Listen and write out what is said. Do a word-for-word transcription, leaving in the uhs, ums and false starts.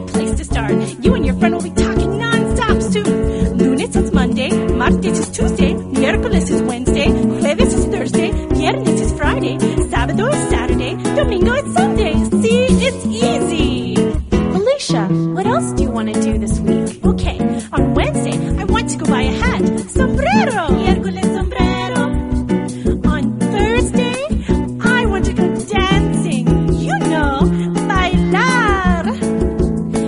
great place to start. You and your friend will be talking non-stop soon. Lunes is Monday, martes is Tuesday, miércoles is Wednesday, jueves is Thursday, viernes is Friday, sábado is Saturday, domingo is Sunday. See, it's easy. Alicia, what else do you want to do this